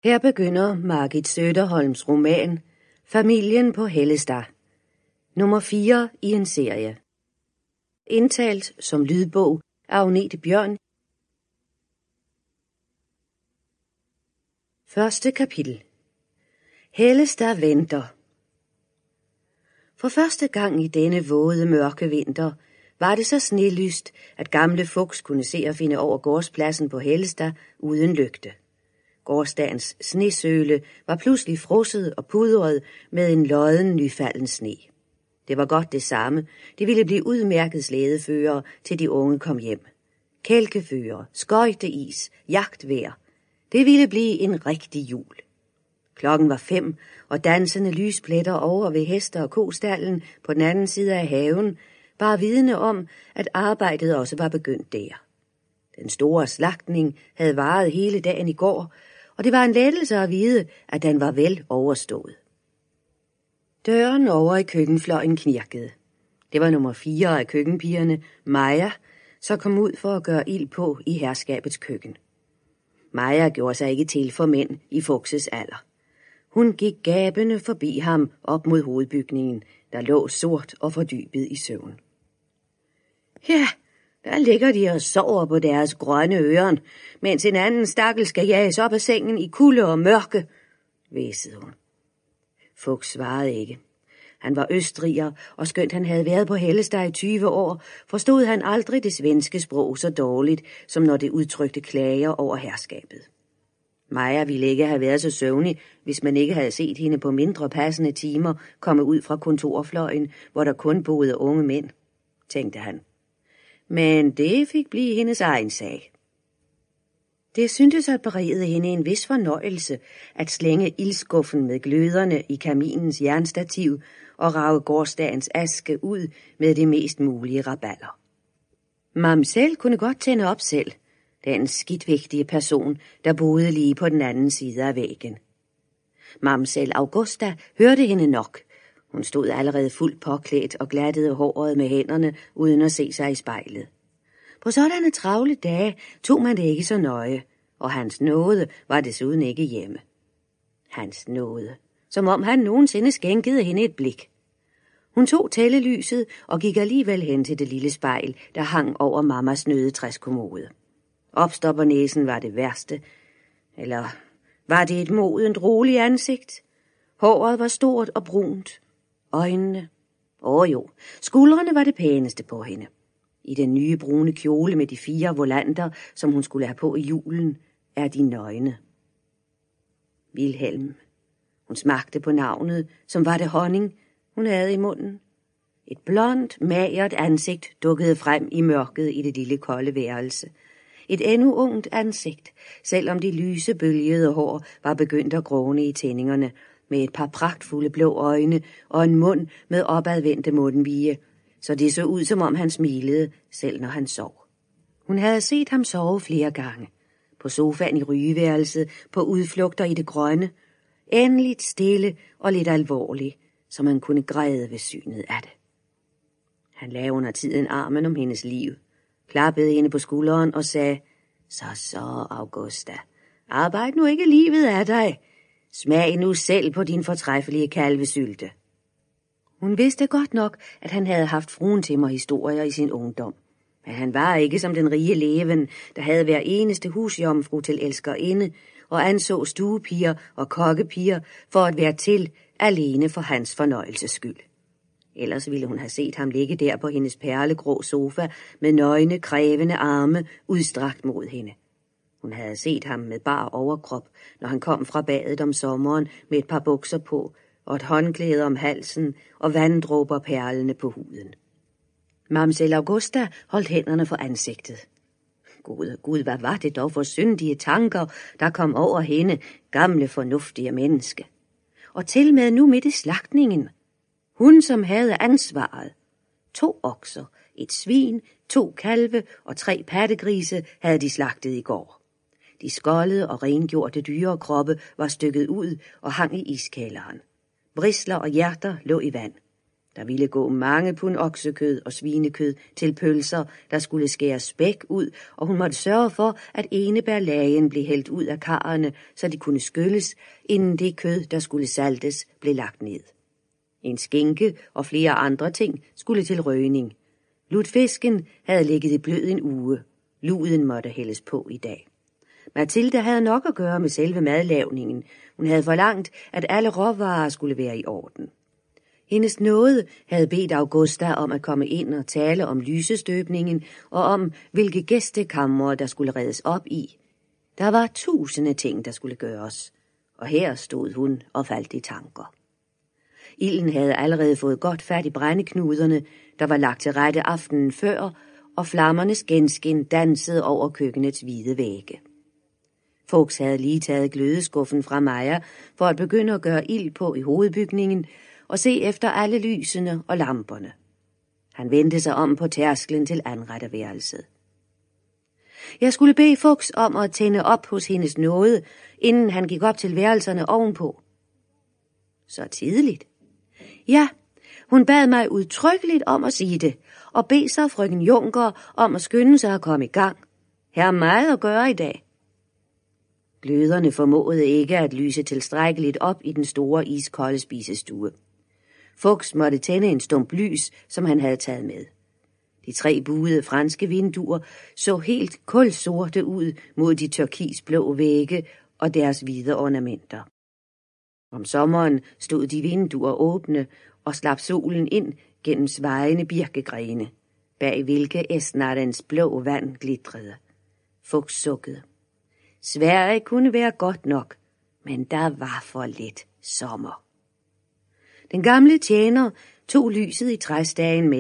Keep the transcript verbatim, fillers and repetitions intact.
Her begynder Margit Söderholms roman Familien på Hellestad, nummer fire i en serie. Indtalt som lydbog af Agnete Bjørn. Første kapitel. Hellestad venter. For første gang i denne våde mørke vinter var det så snelyst, at gamle Fuchs kunne se at finde over gårdspladsen på Hellestad uden lygte. Gårdsdagens snesøle var pludselig frosset og pudret med en lodden nyfalden sne. Det var godt det samme. Det ville blive udmærket slædefører, til de unge kom hjem. Kælkefører, skøjteis, jagtvejr. Det ville blive en rigtig jul. Klokken var fem, og dansende lyspletter over ved heste- og kostallen på den anden side af haven bar vidne om, at arbejdet også var begyndt der. Den store slagtning havde varet hele dagen i går, og det var en lettelse at vide, at den var vel overstået. Døren over i køkkenfløjen knirkede. Det var nummer fire af køkkenpigerne, Maja, så kom ud for at gøre ild på i herskabets køkken. Maja gjorde sig ikke til for mænd i Fuchses alder. Hun gik gabende forbi ham op mod hovedbygningen, der lå sort og fordybet i søvn. Ja, der ligger de og sover på deres grønne øren, mens en anden stakkel skal jages op af sengen i kulde og mørke, hvæsede hun. Fuchs svarede ikke. Han var østriger, og skønt han havde været på Hellestad i tyve år, forstod han aldrig det svenske sprog så dårligt, som når det udtrykte klager over herskabet. Maja ville ikke have været så søvnig, hvis man ikke havde set hende på mindre passende timer komme ud fra kontorfløjen, hvor der kun boede unge mænd, tænkte han. Men det fik blive hendes egen sag. Det syntes at berede hende en vis fornøjelse at slænge ildskuffen med gløderne i kaminens jernstativ og rage gårdsdagens aske ud med det mest mulige rabalder. Mamsell kunne godt tænde op selv, den skidtvigtige person, der boede lige på den anden side af væggen. Mamsell Augusta hørte hende nok. Hun stod allerede fuldt påklædt og glattede håret med hænderne uden at se sig i spejlet. På sådanne travle dage tog man det ikke så nøje, og hans nåde var desuden ikke hjemme. Hans nåde, som om han nogensinde skænkede hende et blik. Hun tog tællelyset og gik alligevel hen til det lille spejl, der hang over mammas nødetræskommode. Opstoppernæsen var det værste, eller var det et modent, roligt ansigt? Håret var stort og brunt. Øjnene. Åh jo, skuldrene var det pæneste på hende. I den nye brune kjole med de fire volanter, som hun skulle have på i julen, er de nøgne. Vilhelm. Hun smagte på navnet, som var det honning, hun havde i munden. Et blondt, magert ansigt dukkede frem i mørket i det lille kolde værelse. Et endnu ungt ansigt, selvom de lyse bølgede hår var begyndt at gråne i tændingerne, med et par pragtfulde blå øjne og en mund med opadvendte mundvige, så det så ud, som om han smilede, selv når han sov. Hun havde set ham sove flere gange. På sofaen i rygeværelset, på udflugter i det grønne, endeligt stille og lidt alvorlig, så man kunne græde ved synet af det. Han lagde under tiden armen om hendes liv, klappede hende på skulderen og sagde, så så, Augusta, arbejd nu ikke livet af dig. Smag nu selv på din fortræffelige kalvesylte. Hun vidste godt nok, at han havde haft fruentimmerhistorier i sin ungdom. Men han var ikke som den rige leven, der havde hver eneste husjomfru til elskerinde og anså stuepiger og kokkepiger for at være til alene for hans fornøjelses skyld. Ellers ville hun have set ham ligge der på hendes perlegrå sofa med nøgne, krævende arme udstrakt mod hende. Hun havde set ham med bar overkrop, når han kom fra badet om sommeren med et par bukser på og et håndklæde om halsen og vanddråber perlende på huden. Mamsell Augusta holdt hænderne for ansigtet. Gud, Gud, hvad var det dog for syndige tanker, der kom over hende, gamle fornuftige menneske. Og til med nu midt i slagtningen. Hun, som havde ansvaret. To okser, et svin, to kalve og tre pattegrise havde de slagtet i går. De skoldede og rengjorte dyrekroppe var stykket ud og hang i iskælderen. Brisler og hjerter lå i vand. Der ville gå mange pund oksekød og svinekød til pølser, der skulle skæres spæk ud, og hun måtte sørge for, at enebærlagen blev hældt ud af karrene, så de kunne skylles, inden det kød, der skulle saltes, blev lagt ned. En skinke og flere andre ting skulle til røgning. Lutfisken havde ligget i blød en uge. Luden måtte hældes på i dag. Mathilde havde nok at gøre med selve madlavningen. Hun havde forlangt, at alle råvarer skulle være i orden. Hendes nåde havde bedt Augusta om at komme ind og tale om lysestøbningen og om, hvilke gæstekamre der skulle reddes op i. Der var tusinde ting, der skulle gøres, og her stod hun og faldt i tanker. Ilden havde allerede fået godt fat i brændeknuderne, der var lagt til rette aftenen før, og flammernes genskin dansede over køkkenets hvide vægge. Fuchs havde lige taget glødeskuffen fra Maja for at begynde at gøre ild på i hovedbygningen og se efter alle lysene og lamperne. Han vendte sig om på tærsklen til anretterværelset. Jeg skulle bede Fuchs om at tænde op hos hendes nåde, inden han gik op til værelserne ovenpå. Så tidligt? Ja, hun bad mig udtrykkeligt om at sige det, og bed så frøken Junker om at skynde sig at komme i gang. Her er meget at gøre i dag. Gløderne formåede ikke at lyse tilstrækkeligt op i den store iskolde spisestue. Fuchs måtte tænde en stump lys, som han havde taget med. De tre buede franske vinduer så helt kulsorte ud mod de turkisblå vægge og deres hvide ornamenter. Om sommeren stod de vinduer åbne og slap solen ind gennem svajende birkegrene, bag hvilke Esnarens blå vand glitrede. Fuchs sukkede. Sverige kunne være godt nok, men der var for lidt sommer. Den gamle tjener tog lyset i træstagen med